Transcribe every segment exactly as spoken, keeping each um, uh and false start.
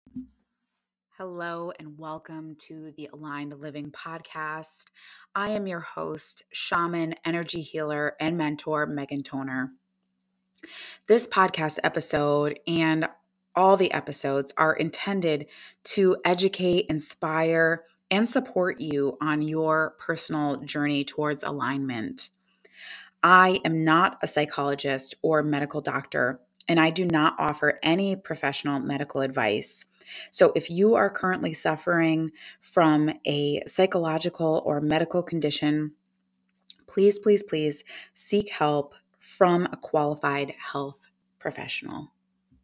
Hello and welcome to the Aligned Living podcast. I am your host, shaman, energy healer, and mentor, Megan Toner. This podcast episode and all the episodes are intended to educate, inspire, and support you on your personal journey towards alignment. I am not a psychologist or medical doctor, and I do not offer any professional medical advice. So, if you are currently suffering from a psychological or medical condition, please, please, please seek help from a qualified health professional.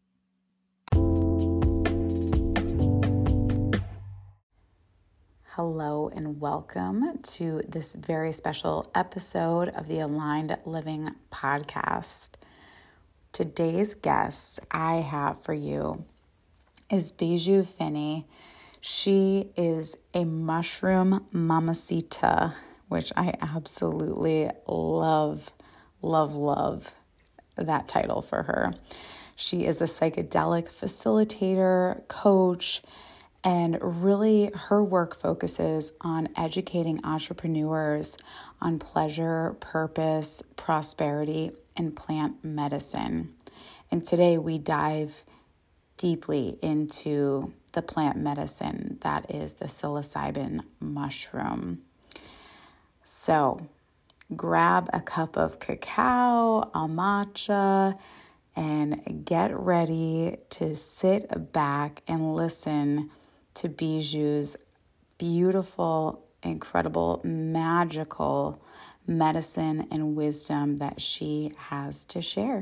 Hello and welcome to this very special episode of the Aligned Living podcast. Today's guest I have for you is Bijou Finney. She is a mushroom mamacita, which I absolutely love, love, love that title for her. She is a psychedelic facilitator, coach, and really her work focuses on educating entrepreneurs on pleasure, purpose, prosperity, and plant medicine. And today we dive deeply into the plant medicine that is the psilocybin mushroom. So grab a cup of cacao, a matcha, and get ready to sit back and listen to Bijou's beautiful, incredible, magical medicine and wisdom that she has to share.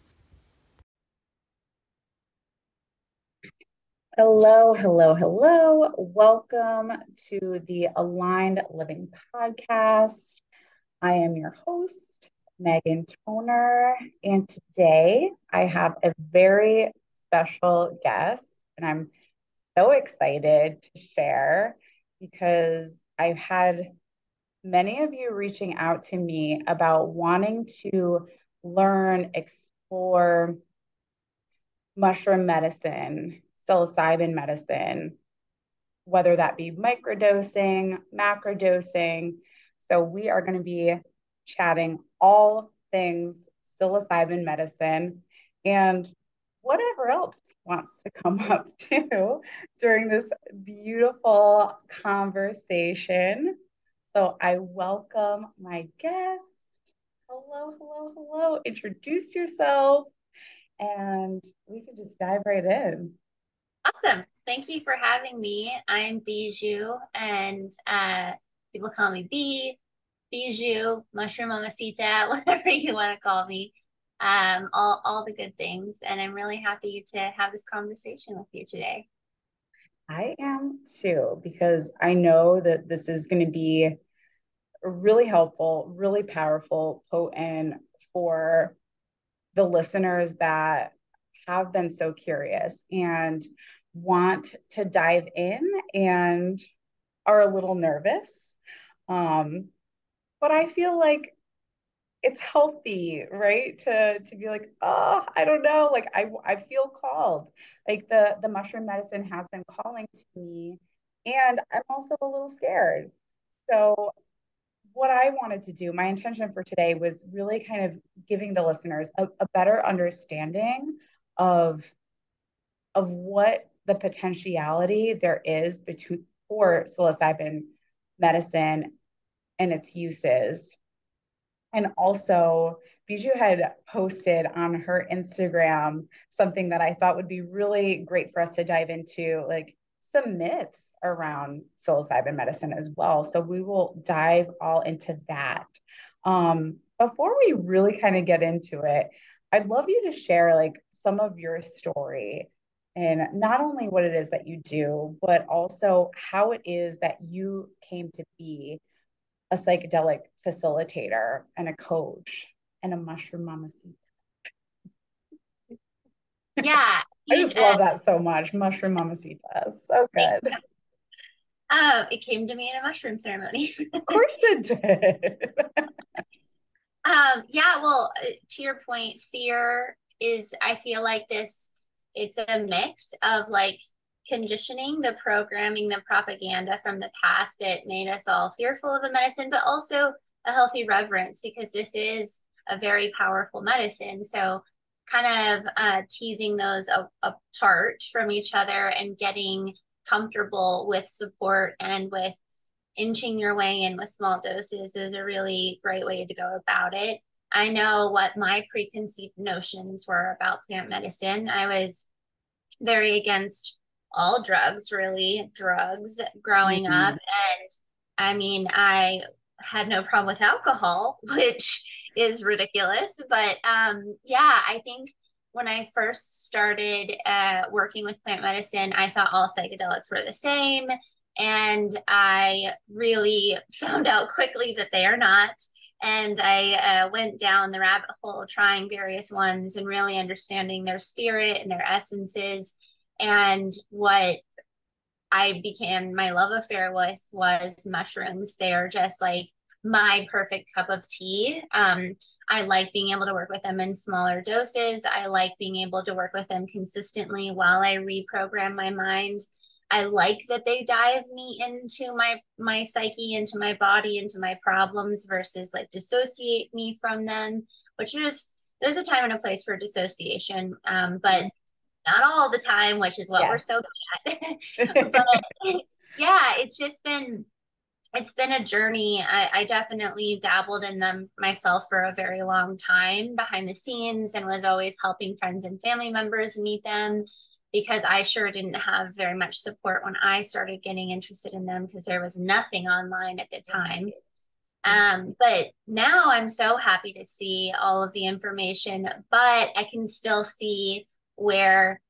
Hello, hello, hello. Welcome to the Aligned Living podcast. I am your host, Megan Toner, and today I have a very special guest, and I'm so excited to share because I've had many of you reaching out to me about wanting to learn, explore mushroom medicine, psilocybin medicine, whether that be microdosing, macrodosing. So we are going to be chatting all things psilocybin medicine and whatever else wants to come up too during this beautiful conversation. So I welcome my guest. Hello, hello, hello. Introduce yourself and we can just dive right in. Awesome. Thank you for having me. I'm Bijou, and uh, people call me B, Bijou, Mushroom Mamacita, whatever you want to call me. Um, all, all the good things. And I'm really happy to have this conversation with you today. I am too, because I know that this is going to be really helpful, really powerful, potent for the listeners that have been so curious and want to dive in and are a little nervous. Um, but I feel like it's healthy, right? To to be like, oh, I don't know, like I I feel called. Like the the mushroom medicine has been calling to me, and I'm also a little scared. So what I wanted to do, my intention for today was really kind of giving the listeners a, a better understanding of of what the potentiality there is between for psilocybin medicine and its uses. And also, Bijou had posted on her Instagram something that I thought would be really great for us to dive into, like some myths around psilocybin medicine as well. So we will dive all into that. Um, before we really kind of get into it, I'd love you to share like some of your story and not only what it is that you do, but also how it is that you came to be a psychedelic facilitator and a coach and a mushroom mamacita. Yeah. I just uh, love that so much. Mushroom mamacita. So good. um, it came to me in a mushroom ceremony. Of course it did. Um, yeah, well, uh, to your point, fear is, I feel like this, it's a mix of like conditioning, the programming, the propaganda from the past that made us all fearful of the medicine, but also a healthy reverence because this is a very powerful medicine. So, kind of uh, teasing those a- apart from each other and getting comfortable with support and with inching your way in with small doses is a really great way to go about it. I know what my preconceived notions were about plant medicine. I was very against all drugs, really, drugs growing up. Mhm. And I mean, I had no problem with alcohol, which is ridiculous. But um, yeah, I think when I first started uh, working with plant medicine, I thought all psychedelics were the same. And I really found out quickly that they are not. And I uh, went down the rabbit hole trying various ones and really understanding their spirit and their essences. And what I began my love affair with was mushrooms. They are just like my perfect cup of tea. Um, I like being able to work with them in smaller doses. I like being able to work with them consistently while I reprogram my mind. I like that they dive me into my my psyche, into my body, into my problems versus like dissociate me from them, which is there's a time and a place for dissociation. Um, but not all the time, which is what we're Yes. so good at. But yeah, it's just been it's been a journey. I, I definitely dabbled in them myself for a very long time behind the scenes and was always helping friends and family members meet them because I sure didn't have very much support when I started getting interested in them because there was nothing online at the time. Um, but now I'm so happy to see all of the information, but I can still see where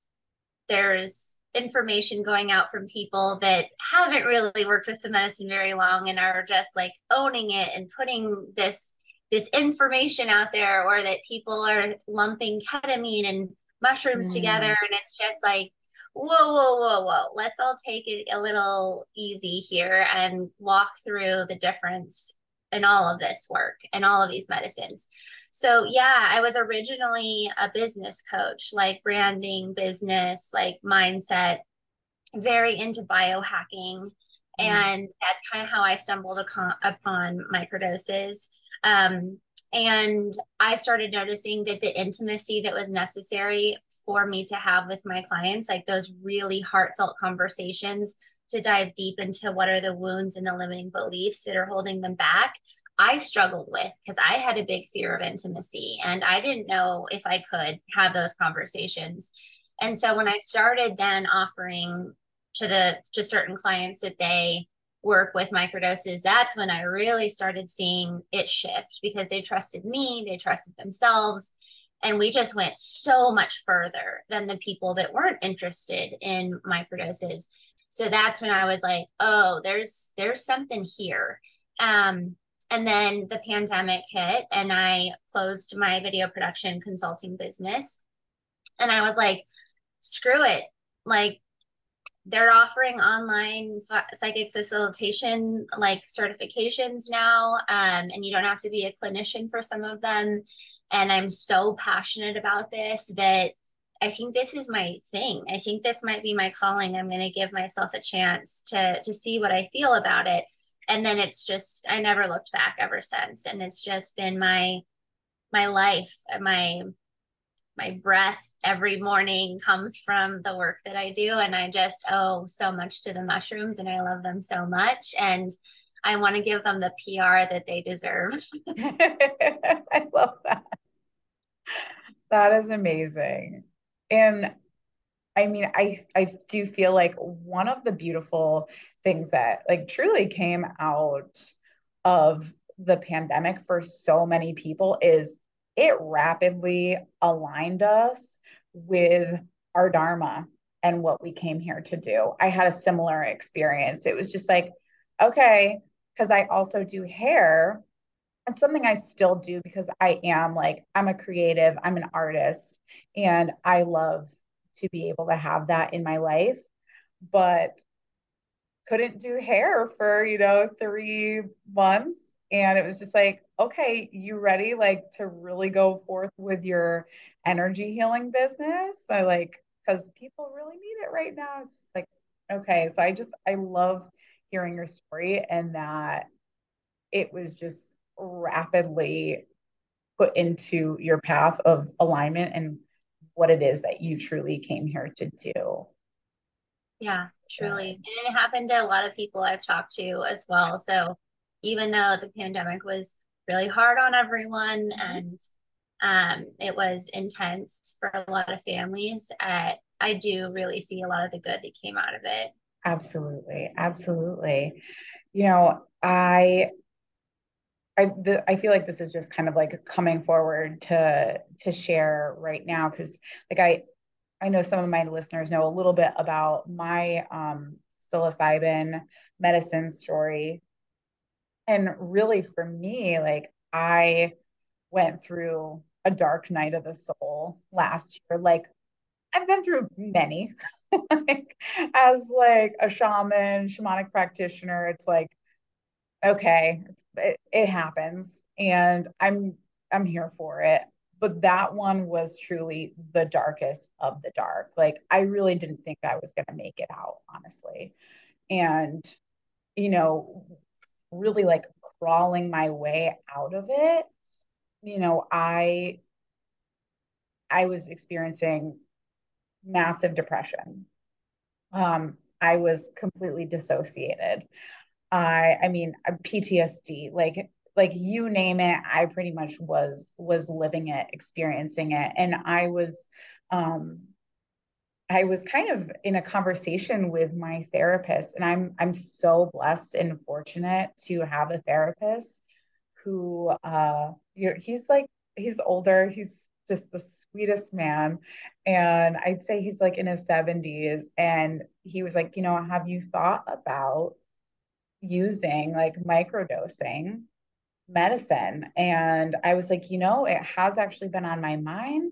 there's information going out from people that haven't really worked with the medicine very long and are just like owning it and putting this this information out there, or that people are lumping ketamine and mushrooms together, Mm. and it's just like whoa whoa whoa whoa, let's all take it a little easy here and walk through the difference in all of this work and all of these medicines. So yeah, I was originally a business coach, like branding, business, like mindset, very into biohacking. Mm. And that's kind of how I stumbled upon microdoses. Um, and I started noticing that the intimacy that was necessary for me to have with my clients, like those really heartfelt conversations to dive deep into what are the wounds and the limiting beliefs that are holding them back, I struggled with because I had a big fear of intimacy and I didn't know if I could have those conversations. And so when I started then offering to the to certain clients that they work with microdoses, that's when I really started seeing it shift because they trusted me, they trusted themselves, and we just went so much further than the people that weren't interested in microdoses. So that's when I was like, oh, there's there's something here. Um, and then the pandemic hit and I closed my video production consulting business. And I was like, screw it. Like they're offering online psychic facilitation like certifications now, um, and you don't have to be a clinician for some of them. And I'm so passionate about this that I think this is my thing. I think this might be my calling. I'm going to give myself a chance to to see what I feel about it. And then it's just I never looked back ever since. And it's just been my my life, my my breath every morning comes from the work that I do. And I just owe so much to the mushrooms and I love them so much. And I want to give them the P R that they deserve. I love that. That is amazing. And I mean, I I do feel like one of the beautiful things that like truly came out of the pandemic for so many people is it rapidly aligned us with our dharma and what we came here to do. I had a similar experience. It was just like, okay, because I also do hair. It's something I still do because I am like, I'm a creative, I'm an artist, and I love to be able to have that in my life, but couldn't do hair for, you know, three months. And it was just like, okay, you ready like to really go forth with your energy healing business? I like, because people really need it right now. It's just like, okay. So I just, I love hearing your story and that it was just rapidly put into your path of alignment and what it is that you truly came here to do. Yeah, truly. Good. And it happened to a lot of people I've talked to as well. So even though the pandemic was really hard on everyone Mhm. and um, it was intense for a lot of families, uh, I do really see a lot of the good that came out of it. Absolutely. Absolutely. You know, I I the, I feel like this is just kind of like coming forward to to share right now because like I I know some of my listeners know a little bit about my um, psilocybin medicine story, and really for me, like I went through a dark night of the soul last year. Like I've been through many, like as like a shaman, shamanic practitioner. It's like okay, it's, it, it happens and I'm I'm here for it. But that one was truly the darkest of the dark. Like I really didn't think I was going to make it out, honestly. And you know, really like crawling my way out of it, you know, I I was experiencing massive depression. Um I was completely dissociated. I I mean P T S D, like like you name it, I pretty much was was living it, experiencing it. And I was um I was kind of in a conversation with my therapist, and I'm I'm so blessed and fortunate to have a therapist who uh you know, he's like he's older, he's just the sweetest man. And I'd say he's like in his seventies. And he was like, you know, have you thought about using like microdosing medicine? And I was like, you know, it has actually been on my mind.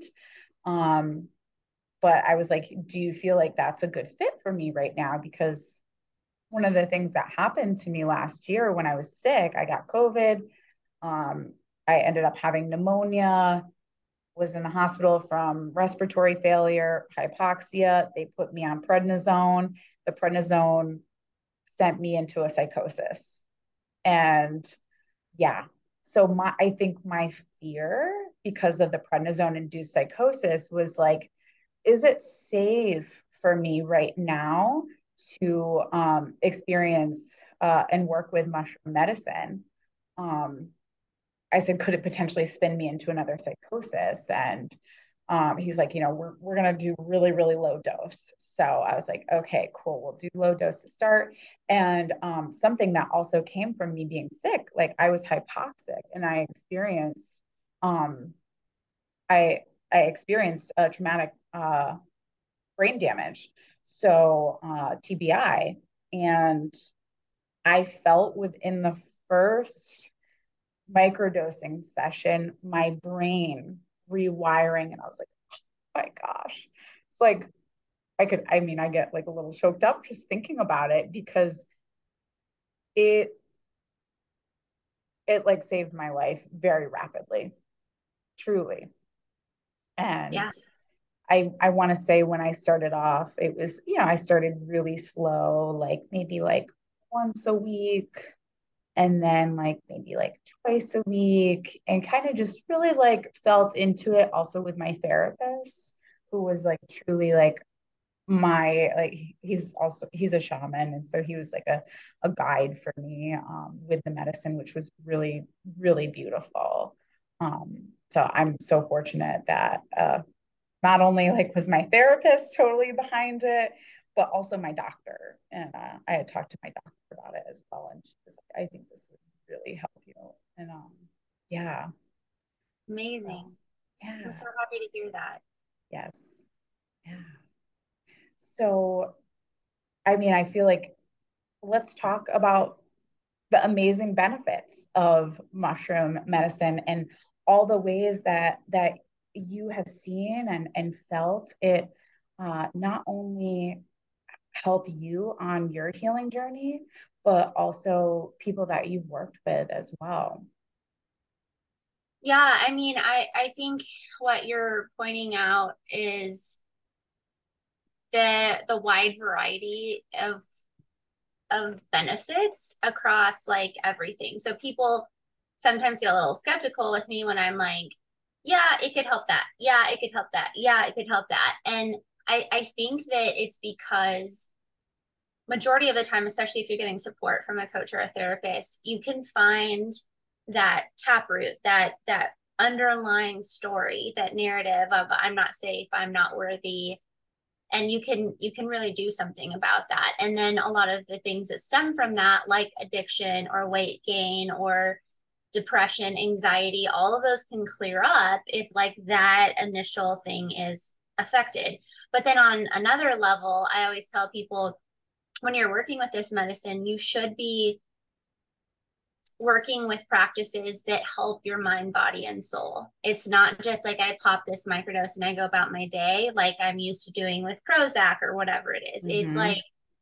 Um, but I was like, do you feel like that's a good fit for me right now? Because one of the things that happened to me last year when I was sick, I got COVID. Um, I ended up having pneumonia, was in the hospital from respiratory failure, hypoxia. They put me on prednisone. The prednisone sent me into a psychosis. And yeah. So my I think my fear because of the prednisone induced psychosis was like, is it safe for me right now to um, experience uh, and work with mushroom medicine? Um, I said, could it potentially spin me into another psychosis? And um, he's like, you know, we're, we're going to do really, really low dose. So I was like, okay, cool. We'll do low dose to start. And um, something that also came from me being sick, like I was hypoxic and I experienced, um, I, I experienced a traumatic uh, brain damage. So uh, T B I. And I felt within the first microdosing session, my brain rewiring. And I was like, oh my gosh. It's like, I could, I mean, I get like a little choked up just thinking about it because it, it like saved my life very rapidly, truly. And Yeah. I, I want to say when I started off, it was, you know, I started really slow, like maybe like once a week, and then like maybe like twice a week, and kind of just really like felt into it also with my therapist who was like truly like my like he's also he's a shaman, and so he was like a, a guide for me um, with the medicine, which was really really beautiful. Um, so I'm so fortunate that uh, not only like was my therapist totally behind it, but also my doctor. And uh, I had talked to my doctor about it as well. And she was like, I think this would really help you. And um, yeah. So, Amazing. I'm yeah. so happy to hear that. Yes. Yeah. So, I mean, I feel like let's talk about the amazing benefits of mushroom medicine and all the ways that that you have seen and, and felt it uh, not only help you on your healing journey, but also people that you've worked with as well. Yeah, I mean, I I think what you're pointing out is the the wide variety of of benefits across like everything. So people sometimes get a little skeptical with me when I'm like, yeah, it could help that. Yeah, it could help that. Yeah, it could help that. And I, I think that it's because majority of the time, especially if you're getting support from a coach or a therapist, you can find that taproot, that that underlying story, that narrative of I'm not safe, I'm not worthy, and you can you can really do something about that. And then a lot of the things that stem from that, like addiction or weight gain or depression, anxiety, all of those can clear up if like that initial thing is affected. But then on another level, I always tell people when you're working with this medicine, you should be working with practices that help your mind, body, and soul. It's not just like I pop this microdose and I go about my day like I'm used to doing with Prozac or whatever it is. It's Mm-hmm. like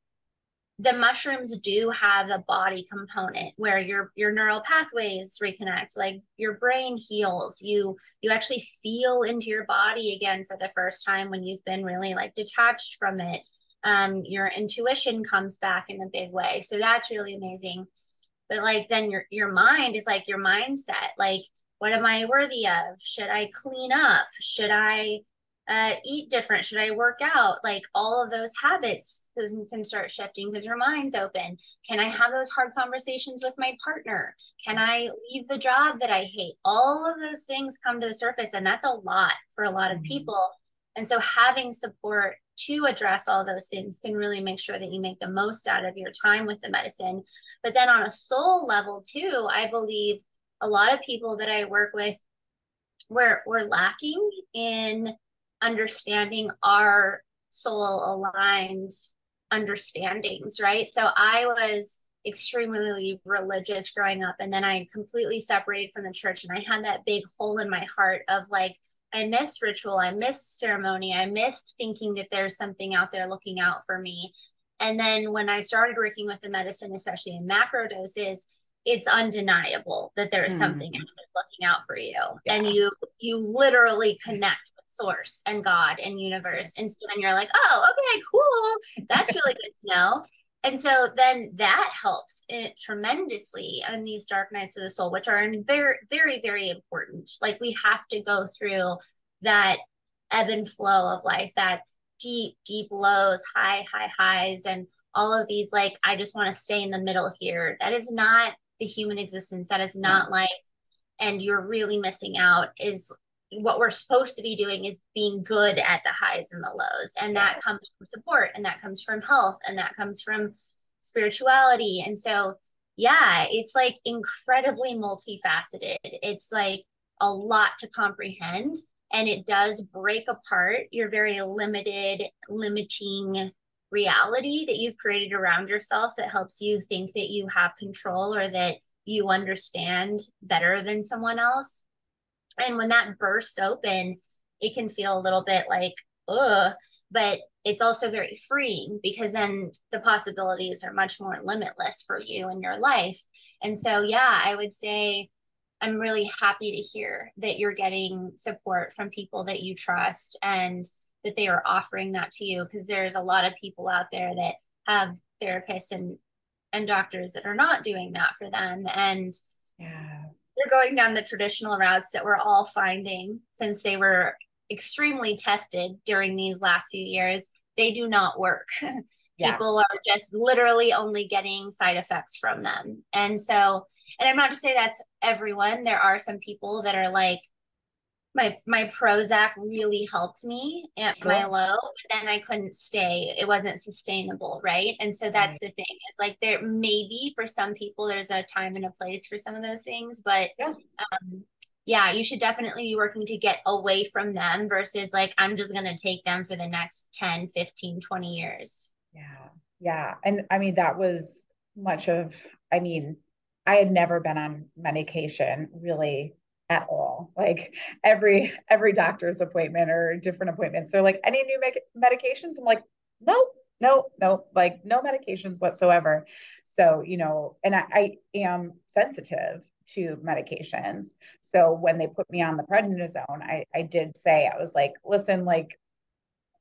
the mushrooms do have a body component where your your neural pathways reconnect, like your brain heals, you you actually feel into your body again for the first time when you've been really like detached from it. Um, your intuition comes back in a big way, so that's really amazing. But like then your your mind is like your mindset, like what am I worthy of? Should I clean up? Should I uh, eat different? Should I work out? Like all of those habits can start shifting because your mind's open. Can I have those hard conversations with my partner? Can I leave the job that I hate? All of those things come to the surface, and that's a lot for a lot of Mm-hmm. people. And so having support to address all those things can really make sure that you make the most out of your time with the medicine. But then on a soul level too, I believe a lot of people that I work with we're we're lacking in understanding our soul aligned understandings, right? So I was extremely religious growing up, and then I completely separated from the church, and I had that big hole in my heart of like I missed ritual, I missed ceremony, I missed thinking that there's something out there looking out for me. And then when I started working with the medicine, especially in macro doses, it's undeniable that there is something Mm-hmm. looking out for you, and Yeah. you you literally connect with source and God and Yeah. universe. And so then you're like, oh, okay, cool, that's really good to know. And so then that helps it tremendously on these dark nights of the soul, which are very very very important. Like we have to go through that ebb and flow of life, that deep deep lows, high high highs, and all of these like I just want to stay in the middle here. That is not the human existence. That is No. not life. And you're really missing out. Is what we're supposed to be doing is being good at the highs and the lows. And Yeah. that comes from support, and that comes from health, and that comes from spirituality. And so, yeah, it's like incredibly multifaceted. It's like a lot to comprehend. And it does break apart your very limited, limiting reality that you've created around yourself that helps you think that you have control or that you understand better than someone else. And when that bursts open, it can feel a little bit like, ugh, but it's also very freeing because then the possibilities are much more limitless for you in your life. And so, yeah, I would say I'm really happy to hear that you're getting support from people that you trust and that they are offering that to you, because there's a lot of people out there that have therapists and and doctors that are not doing that for them, and Yeah. they're going down the traditional routes that we're all finding since they were extremely tested during these last few years. They do not work. Yeah. People are just literally only getting side effects from them. And so, and I'm not to say that's everyone. There are some people that are like, my my Prozac really helped me at my Sure. low, but then I couldn't stay. It wasn't sustainable, right? And so that's Right. the thing. Is like there maybe for some people there's a time and a place for some of those things, but Yeah. um yeah, you should definitely be working to get away from them versus like I'm just going to take them for the next ten, fifteen, twenty years. Yeah. Yeah. And I mean, that was much of, I mean, I had never been on medication really at all. Like every every doctor's appointment or different appointments. So like any new medic medications, I'm like, no, no, no, like no medications whatsoever. So, you know, and I, I am sensitive to medications. So when they put me on the prednisone, I, I did say, I was like, listen, like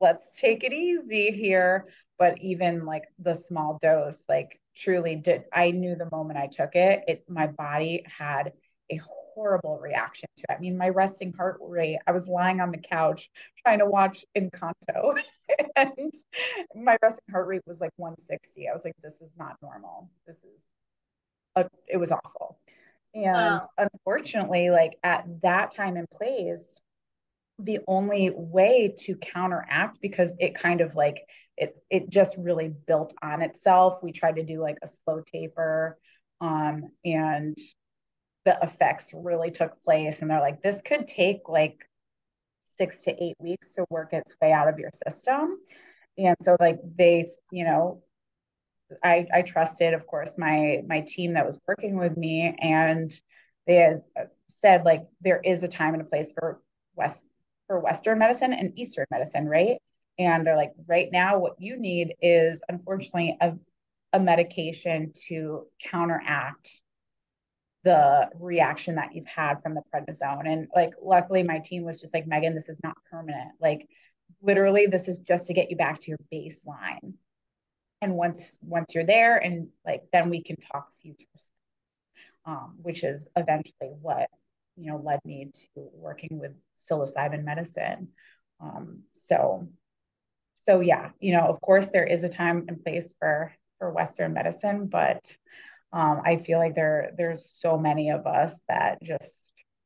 let's take it easy here. But even like the small dose, like truly did, I knew the moment I took it, it my body had a horrible reaction to it. I mean, my resting heart rate, I was lying on the couch trying to watch Encanto and my resting heart rate was like one sixty. I was like, this is not normal. This is a, it was awful. And Wow. unfortunately, like at that time and place, the only way to counteract, because it kind of like it it just really built on itself. We tried to do like a slow taper, um, and the effects really took place. And they're like, this could take like six to eight weeks to work its way out of your system. And so like they, you know, I, I trusted, of course, my my team that was working with me, and they had said like there is a time and a place for West for Western medicine and Eastern medicine, right? And they're like, right now, what you need is unfortunately a a medication to counteract the reaction that you've had from the prednisone. And like, luckily, my team was just like, Megan, this is not permanent. Like, literally, this is just to get you back to your baseline. And once once you're there, and like then we can talk future stuff, um, which is eventually what you know led me to working with psilocybin medicine. Um, so so yeah, you know, of course there is a time and place for for Western medicine, but um, I feel like there there's so many of us that just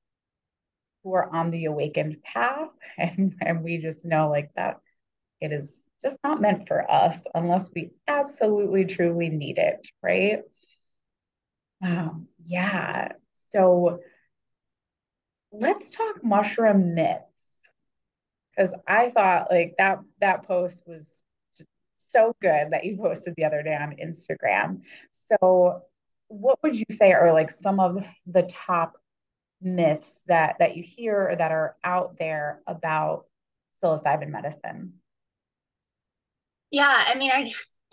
who are on the awakened path, and and we just know like that it is just not meant for us unless we absolutely truly need it, right? Um, yeah. So let's talk mushroom myths, because I thought like that that post was so good that you posted the other day on Instagram. So what would you say are like some of the top myths that that you hear or that are out there about psilocybin medicine? Yeah, I mean, I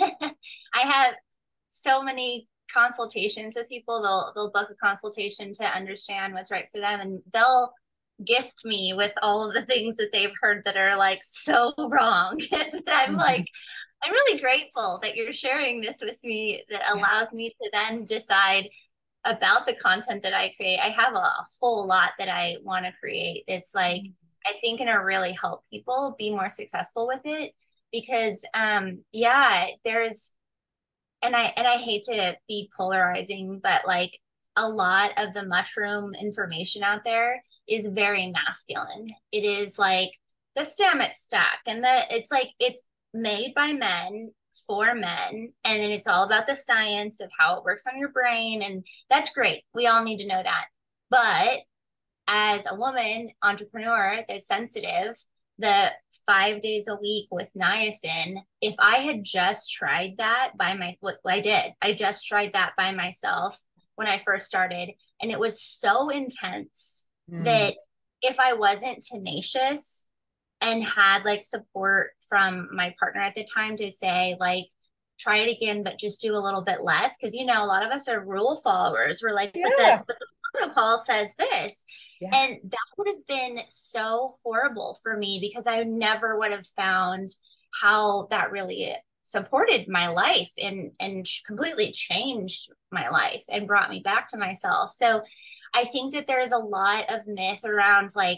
I have so many consultations with people. They'll they'll book a consultation to understand what's right for them, and they'll gift me with all of the things that they've heard that are like so wrong. And I'm like, I'm really grateful that you're sharing this with me that Yeah. allows me to then decide about the content that I create. I have a, a whole lot that I want to create. It's like I think gonna really help people be more successful with it because um yeah, there's and I and I hate to be polarizing, but like a lot of the mushroom information out there is very masculine. It is like the Stamets stack, and the it's like it's made by men for men, and then it's all about the science of how it works on your brain, and that's great. We all need to know that. But as a woman entrepreneur that's sensitive, the five days a week with niacin, if I had just tried that by my, what I did, I just tried that by myself when I first started. And it was so intense Mm. that if I wasn't tenacious and had like support from my partner at the time to say, like, try it again, but just do a little bit less. Cause you know, a lot of us are rule followers. We're like, but the, Yeah. but the protocol says this. Yeah. And that would have been so horrible for me because I never would have found how that really supported my life and and completely changed my life and brought me back to myself. So I think that there's a lot of myth around like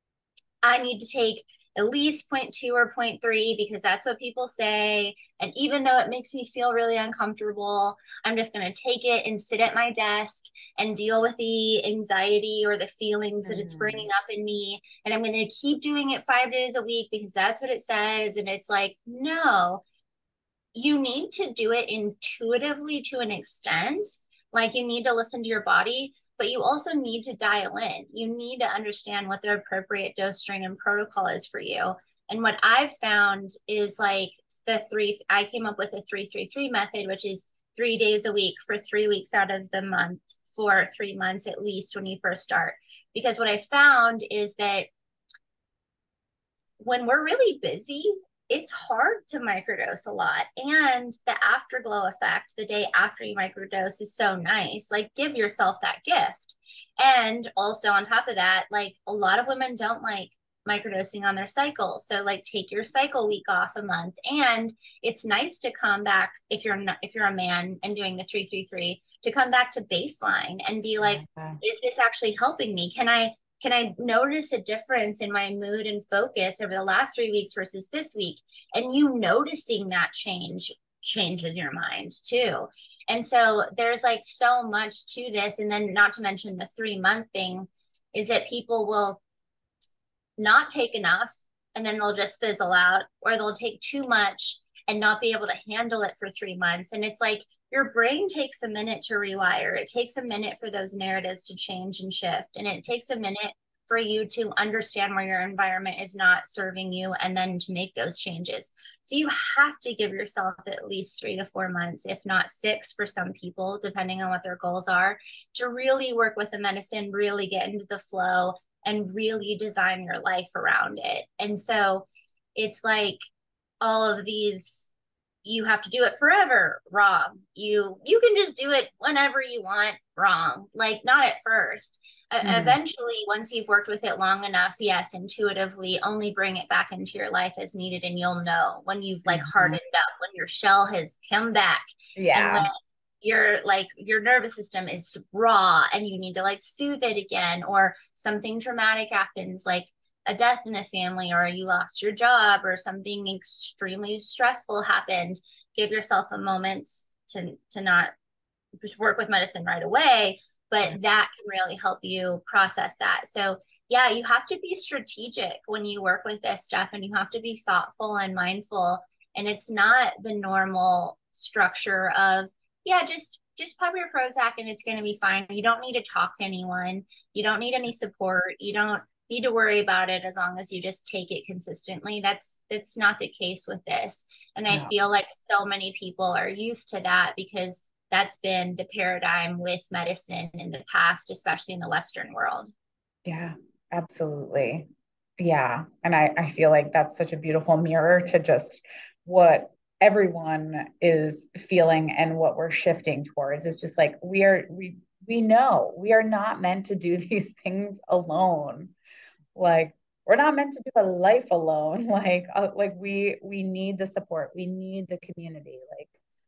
I need to take at least zero point two or zero point three because that's what people say. And even though it makes me feel really uncomfortable, I'm just going to take it and sit at my desk and deal with the anxiety or the feelings that it's bringing Mm. up in me. And I'm going to keep doing it five days a week because that's what it says. And it's like, no, you need to do it intuitively to an extent. Like you need to listen to your body, but you also need to dial in. You need to understand what the appropriate dose, strain, and protocol is for you. And what I've found is like the three, I came up with a three, three, three method, which is three days a week for three weeks out of the month for three months at least when you first start. Because what I found is that when we're really busy, it's hard to microdose a lot. And the afterglow effect the day after you microdose is so nice. Like, give yourself that gift. And also, on top of that, like, a lot of women don't like microdosing on their cycle. So like take your cycle week off a month. And it's nice to come back if you're not, if you're a man and doing the three three three, to come back to baseline and be like, Yeah. is this actually helping me? Can I can I notice a difference in my mood and focus over the last three weeks versus this week? And you noticing that change changes your mind too. And so there's like so much to this. And then not to mention the three month thing is that people will not take enough and then they'll just fizzle out, or they'll take too much and not be able to handle it for three months. And it's like your brain takes a minute to rewire. It takes a minute for those narratives to change and shift. And it takes a minute for you to understand where your environment is not serving you and then to make those changes. So you have to give yourself at least three to four months, if not six for some people, depending on what their goals are, to really work with the medicine, really get into the flow and really design your life around it. And so it's like all of these, you have to do it forever, wrong. You you can just do it whenever you want, wrong. Like not at first. Uh, Mm-hmm. eventually, once you've worked with it long enough, yes, intuitively only bring it back into your life as needed, and you'll know when you've like Mm-hmm. hardened up, when your shell has come back, and when Yeah. your like your nervous system is raw and you need to like soothe it again, or something traumatic happens like a death in the family, or you lost your job, or something extremely stressful happened. Give yourself a moment to to not just work with medicine right away, but that can really help you process that. So yeah, you have to be strategic when you work with this stuff, and you have to be thoughtful and mindful. And it's not the normal structure of, yeah, just just pop your Prozac and it's going to be fine. You don't need to talk to anyone. You don't need any support. You don't need to worry about it as long as you just take it consistently. That's that's not the case with this. And I No. feel like so many people are used to that because that's been the paradigm with medicine in the past, especially in the Western world. Yeah, absolutely. Yeah. And I, I feel like that's such a beautiful mirror to just what everyone is feeling and what we're shifting towards. Is just like we are we we know we are not meant to do these things alone. Like we're not meant to do a life alone. Like uh, like we we need the support. We need the community. Like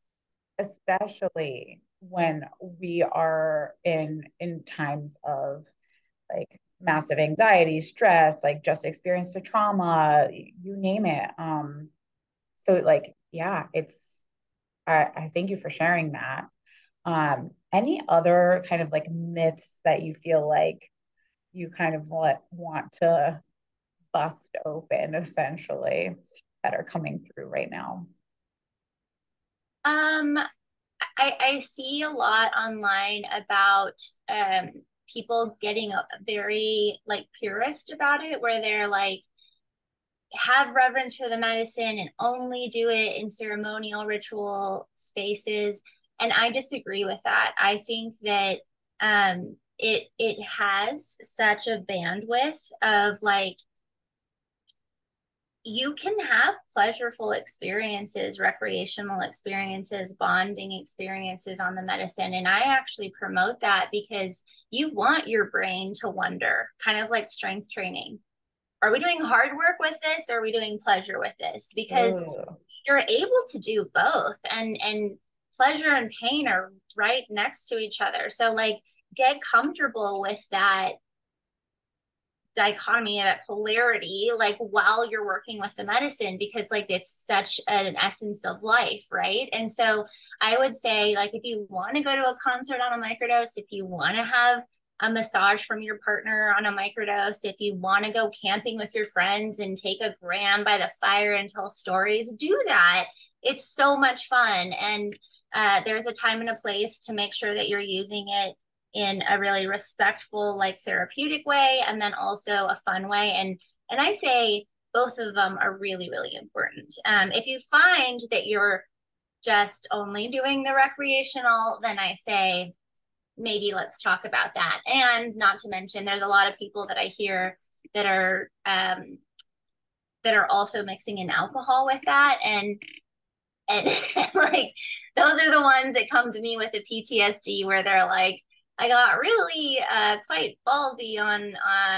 especially when we are in in times of like massive anxiety, stress, like just experienced a trauma, you name it. Um, so like, yeah, it's, I, I thank you for sharing that. Um, any other kind of like myths that you feel like you kind of want, want to bust open essentially that are coming through right now? Um, I, I see a lot online about um, people getting a, very like purist about it, where they're like, have reverence for the medicine and only do it in ceremonial ritual spaces. And I disagree with that. I think that um, it it has such a bandwidth of like, you can have pleasureful experiences, recreational experiences, bonding experiences on the medicine. And I actually promote that because you want your brain to wonder, kind of like strength training. Are we doing hard work with this, or are we doing pleasure with this? Because Oh, you're able to do both, and and pleasure and pain are right next to each other. So like get comfortable with that dichotomy and that polarity like while you're working with the medicine, because like it's such an essence of life, right? And so I would say like if you want to go to a concert on a microdose, if you want to have a massage from your partner on a microdose, if you want to go camping with your friends and take a gram by the fire and tell stories, do that. It's so much fun. And uh, there's a time and a place to make sure that you're using it in a really respectful, like therapeutic way, and then also a fun way. And and I say both of them are really, really important. Um, if you find that you're just only doing the recreational, then I say maybe let's talk about that. And not to mention, there's a lot of people that I hear that are um, that are also mixing in alcohol with that, and and like those are the ones that come to me with the P T S D where they're like, I got really uh, quite ballsy on uh,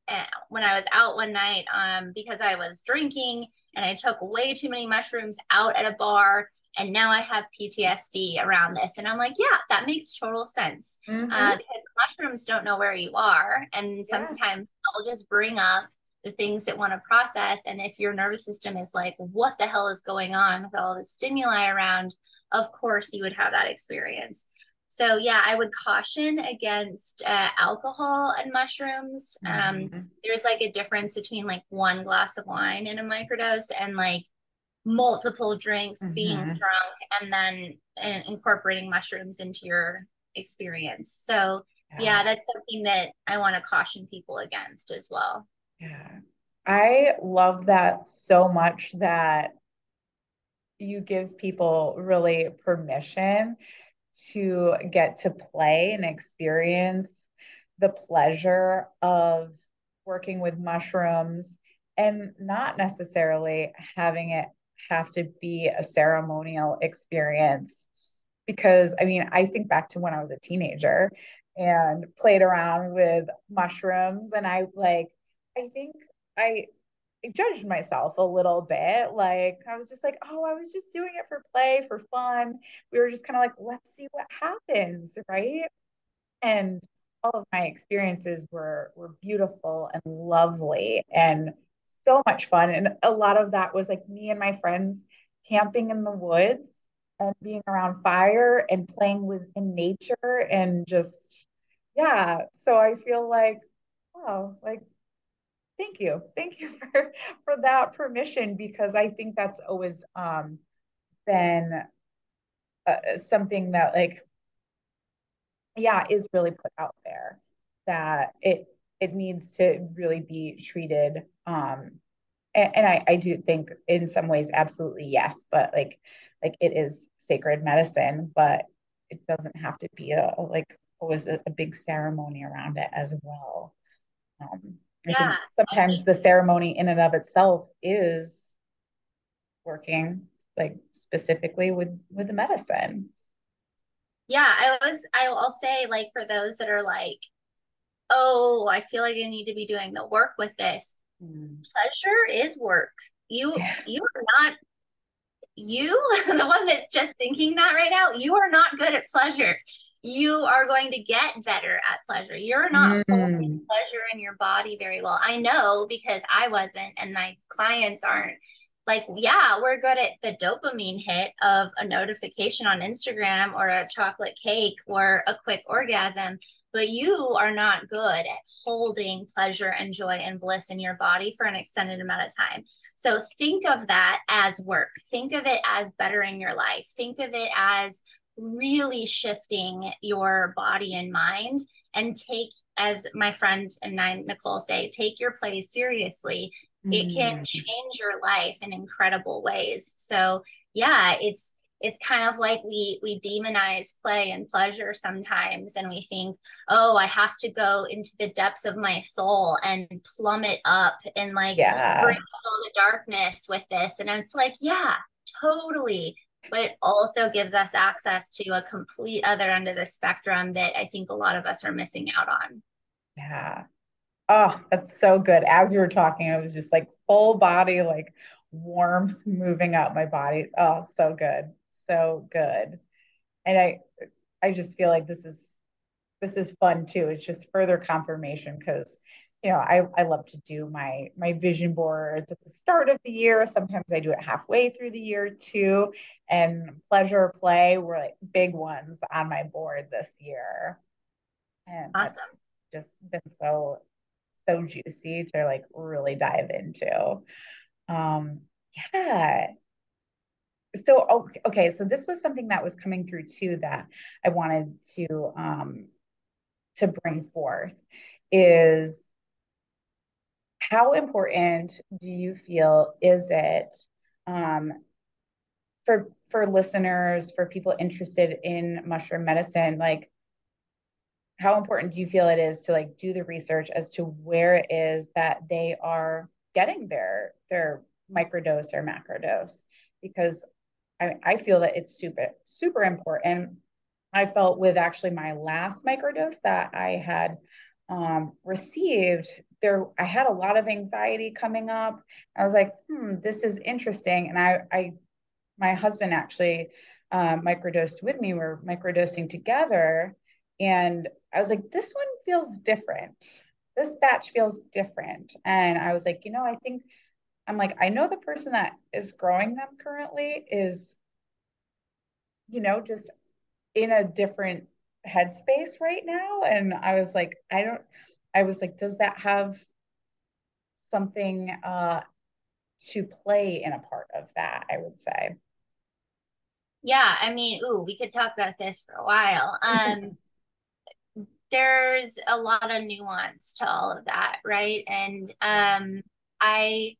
uh, when I was out one night um, because I was drinking and I took way too many mushrooms out at a bar. And now I have P T S D around this. And I'm like, yeah, that makes total sense. Uh, Mm-hmm. because mushrooms don't know where you are. And Yeah. sometimes they'll just bring up the things that want to process. And if your nervous system is like, what the hell is going on with all the stimuli around, of course you would have that experience. So yeah, I would caution against uh, alcohol and mushrooms. Um, Mm-hmm. there's like a difference between like one glass of wine in a microdose and like multiple drinks, being Mm-hmm. drunk, and then uh, incorporating mushrooms into your experience. So Yeah. yeah, that's something that I want to caution people against as well. Yeah. I love that so much that you give people really permission to get to play and experience the pleasure of working with mushrooms and not necessarily having it have to be a ceremonial experience. Because I mean, I think back to when I was a teenager and played around with mushrooms, and I like, I think I I judged myself a little bit. Like I was just like, oh, I was just doing it for play, for fun. We were just kind of like, let's see what happens, right? And all of my experiences were were beautiful and lovely and so much fun. And a lot of that was like me and my friends camping in the woods and being around fire and playing with in nature and just yeah. So I feel like, oh, like thank you. Thank you for for that permission because I think that's always um been uh, something that like yeah is really put out there that it it needs to really be treated um and, and I I do think in some ways absolutely yes, but like like it is sacred medicine, but it doesn't have to be a, a like always a, a big ceremony around it as well. Um, I Yeah, think I sometimes think the ceremony in and of itself is working like specifically with with the medicine. yeah, I was I will say like for those that are like, oh, I feel like I need to be doing the work with this. Mm. Pleasure is work. You Yeah. you are not you, the one that's just thinking that right now, you are not good at pleasure. You are going to get better at pleasure. You're not holding Mm. pleasure in your body very well. I know because I wasn't, and my clients aren't. Like, yeah, we're good at the dopamine hit of a notification on Instagram or a chocolate cake or a quick orgasm, but you are not good at holding pleasure and joy and bliss in your body for an extended amount of time. So think of that as work. Think of it as bettering your life. Think of it as really shifting your body and mind, and take, as my friend and I, Nicole, say, take your play seriously. It can Mm. change your life in incredible ways. So yeah, it's it's kind of like we we demonize play and pleasure sometimes, and we think, oh, I have to go into the depths of my soul and plumb it up and like bring Yeah. all the darkness with this. And it's like, yeah, totally. But it also gives us access to a complete other end of the spectrum that I think a lot of us are missing out on. Yeah. Oh, that's so good. As you were talking, I was just like full body, like warmth moving up my body. Oh, so good. So good. And I I just feel like this is this is fun too. It's just further confirmation because you know I, I love to do my my vision boards at the start of the year. Sometimes I do it halfway through the year too. And pleasure play were like big ones on my board this year. And that's Awesome. just been so so juicy to like really dive into. Um yeah. So okay, okay, so this was something that was coming through too that I wanted to um to bring forth is how important do you feel is it um, for for listeners, for people interested in mushroom medicine, like how important do you feel it is to like do the research as to where it is that they are getting their their microdose or macrodose? Because I, I feel that it's super super important. I felt with actually my last microdose that I had um, received, there I had a lot of anxiety coming up. I was like, hmm, this is interesting. And I, I my husband actually uh, microdosed with me. We're microdosing together. And I was like, this one feels different. This batch feels different. And I was like, you know, I think I'm like, I know the person that is growing them currently is, you know, just in a different headspace right now. And I was like, I don't, I was like, does that have something uh, to play in a part of that? I would say. Yeah, I mean, ooh, we could talk about this for a while. Um, there's a lot of nuance to all of that, right? And Yeah. um, I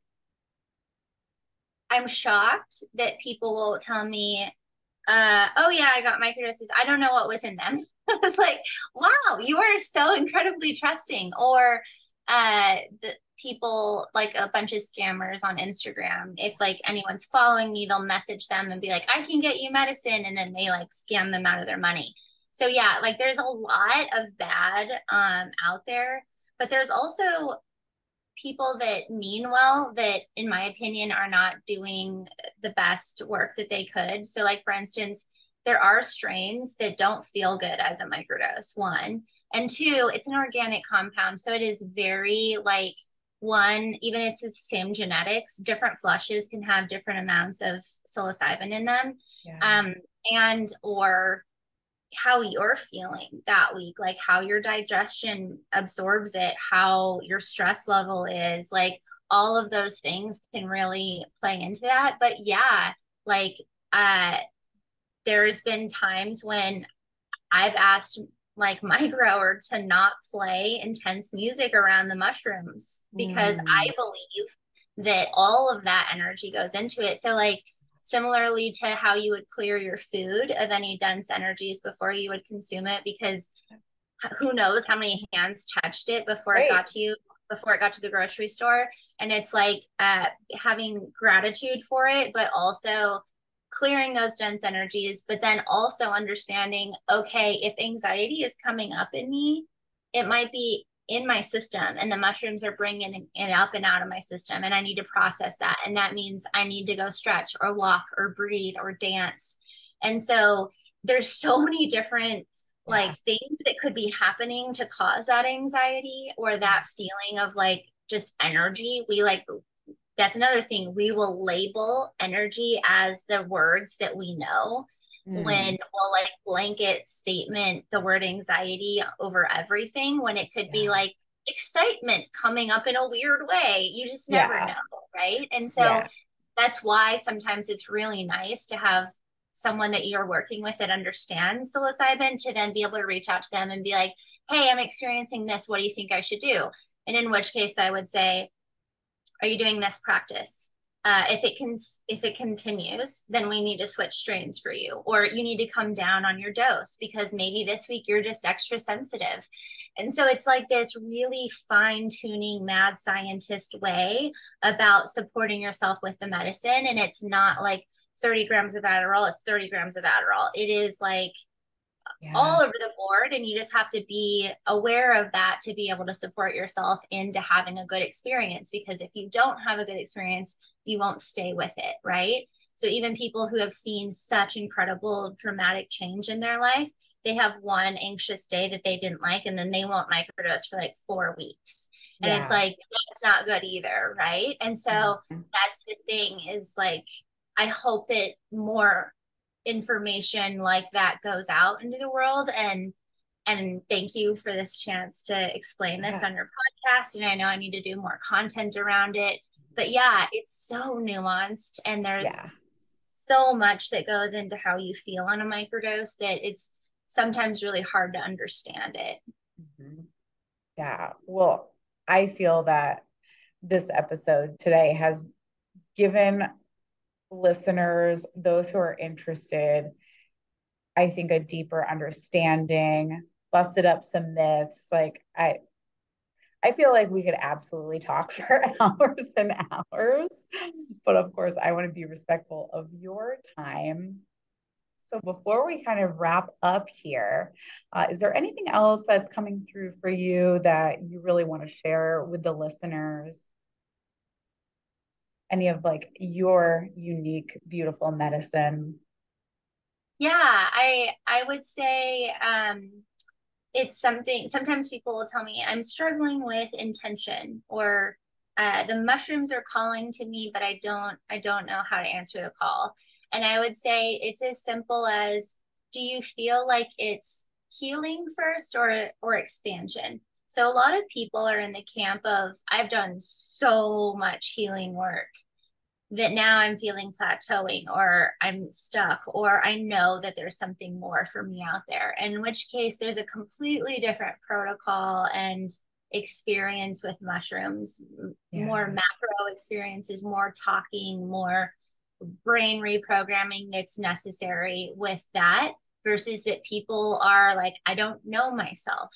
I'm shocked that people will tell me, uh, oh yeah, I got microdoses. I don't know what was in them. I was like, wow, you are so incredibly trusting. Or uh the people, like a bunch of scammers on Instagram. If like anyone's following me, they'll message them and be like, I can get you medicine, and then they like scam them out of their money. So yeah, like there's a lot of bad um out there, but there's also people that mean well that in my opinion are not doing the best work that they could. So like for instance, there are strains that don't feel good as a microdose, one, and two, it's an organic compound, so it is very like, one, even it's the same genetics, different flushes can have different amounts of psilocybin in them. Yeah. um, and or how you're feeling that week, like how your digestion absorbs it, how your stress level is, like all of those things can really play into that. But yeah, like uh there's been times when I've asked like my grower to not play intense music around the mushrooms because Mm, I believe that all of that energy goes into it. So like similarly to how you would clear your food of any dense energies before you would consume it, because who knows how many hands touched it before it right. got to you, before it got to the grocery store. And it's like uh, having gratitude for it, but also clearing those dense energies, but then also understanding, okay, if anxiety is coming up in me, it might be in my system and the mushrooms are bringing it up and out of my system, and I need to process that, and that means I need to go stretch or walk or breathe or dance. And so there's so many different Yeah. like things that could be happening to cause that anxiety or that feeling of like just energy. We like, that's another thing. We will label energy as the words that we know, when Mm, we'll like blanket statement the word anxiety over everything, when it could be yeah. like excitement coming up in a weird way. You just never know, Yeah. right? And so Yeah. that's why sometimes it's really nice to have someone that you're working with that understands psilocybin to then be able to reach out to them and be like, hey, I'm experiencing this. What do you think I should do? And in which case I would say, are you doing this practice? Uh, if it can, if it continues, then we need to switch strains for you, or you need to come down on your dose because maybe this week you're just extra sensitive. And so it's like this really fine tuning, mad scientist way about supporting yourself with the medicine. And it's not like thirty grams of Adderall, it's thirty grams of Adderall. It is like Yeah. all over the board, and you just have to be aware of that to be able to support yourself into having a good experience, because if you don't have a good experience you won't stay with it, right? So even people who have seen such incredible dramatic change in their life, they have one anxious day that they didn't like and then they won't microdose for like four weeks, and it's Yeah. like that's not good either, right? And so Mhm. that's the thing, is like I hope that more information like that goes out into the world. and and thank you for this chance to explain this Yeah. on your podcast, and I know I need to do more content around it. But yeah, it's so nuanced, and there's Yeah. so much that goes into how you feel on a microdose that it's sometimes really hard to understand it. Mhm. Yeah. Well, I feel that this episode today has given listeners, those who are interested, I think a deeper understanding, busted up some myths. Like I I feel like we could absolutely talk for hours and hours, but of course I want to be respectful of your time. So before we kind of wrap up here, uh, is there anything else that's coming through for you that you really want to share with the listeners? Any of like your unique, beautiful medicine? Yeah, I I would say um it's something sometimes people will tell me I'm struggling with intention or uh, the mushrooms are calling to me, but I don't I don't know how to answer the call. And I would say it's as simple as, do you feel like it's healing first or or expansion? So a lot of people are in the camp of, I've done so much healing work that now I'm feeling plateauing or I'm stuck or I know that there's something more for me out there. In which case, there's a completely different protocol and experience with mushrooms, more Yeah. macro experiences, more talking, more brain reprogramming that's necessary with that versus that people are like, I don't know myself.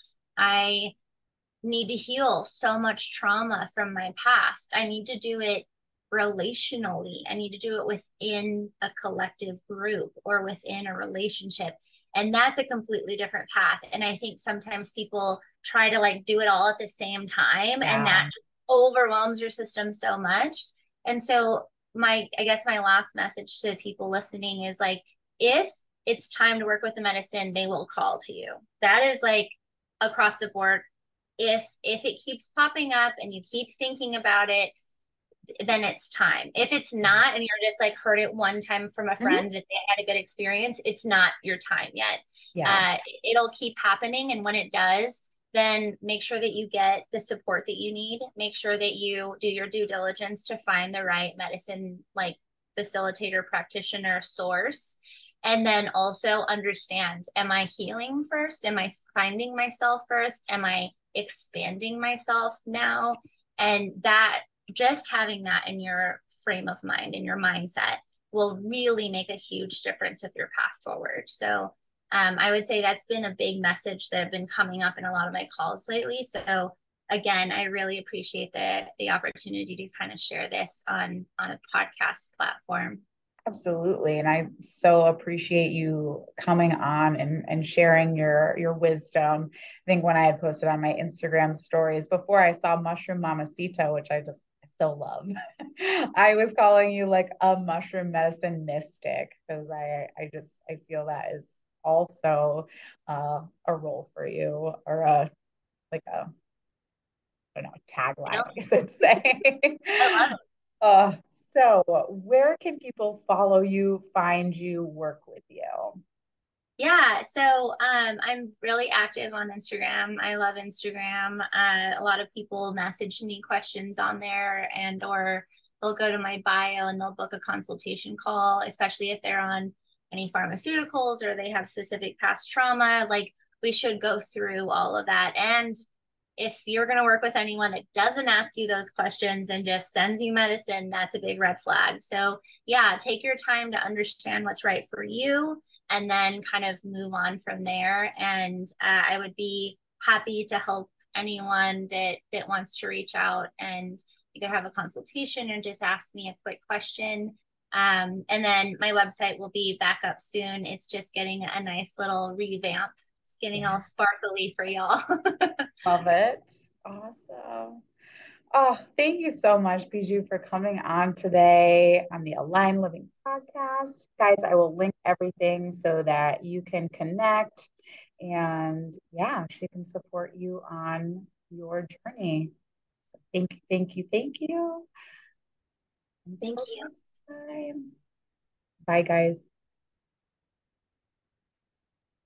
I need to heal so much trauma from my past. I need to do it relationally. I need to do it within a collective group or within a relationship. And that's a completely different path. And I think sometimes people try to like do it all at the same time, and that Yeah. just overwhelms your system so much. And so, my, I guess my last message to people listening is like, if it's time to work with the medicine, they will call to you. That is like across the board. If if it keeps popping up and you keep thinking about it, then it's time. If it's not, and you're just like heard it one time from a Mhm. friend that they had a good experience, it's not your time yet. Yeah. Uh, it'll keep happening, and when it does, then make sure that you get the support that you need. Make sure that you do your due diligence to find the right medicine, like facilitator, practitioner, source. And then also understand, am I healing first? Am I finding myself first? Am I expanding myself now? And that, just having that in your frame of mind, in your mindset, will really make a huge difference of your path forward. So um, I would say that's been a big message that have been coming up in a lot of my calls lately. So again, I really appreciate the the opportunity to kind of share this on on a podcast platform. Absolutely. And I so appreciate you coming on and, and sharing your your wisdom. I think when I had posted on my Instagram stories before I saw Mushroom Mamacita, which I just so love, I was calling you like a mushroom medicine mystic because I I just I feel that is also uh, a role for you or a like a I don't know, a You tagline, know, I guess I'd say. I love it. Uh, so where can people follow you, find you, work with you? Yeah, so um, I'm really active on Instagram. I love Instagram. Uh, a lot of people message me questions on there, and or they'll go to my bio and they'll book a consultation call, especially if they're on any pharmaceuticals or they have specific past trauma. Like, we should go through all of that. And if you're going to work with anyone that doesn't ask you those questions and just sends you medicine, that's a big red flag. So, yeah, take your time to understand what's right for you and then kind of move on from there. And uh, I would be happy to help anyone that that wants to reach out and either have a consultation or just ask me a quick question. Um, and then my website will be back up soon. It's just getting a nice little revamp. It's getting all Yeah, sparkly for y'all. love it. Awesome. Oh, thank you so much, Bijou, for coming on today on the Align Living podcast. Guys, I will link everything so that you can connect and yeah, she can support you on your journey. So thank you, thank you, thank you. Thank Until you. next time. Bye, guys.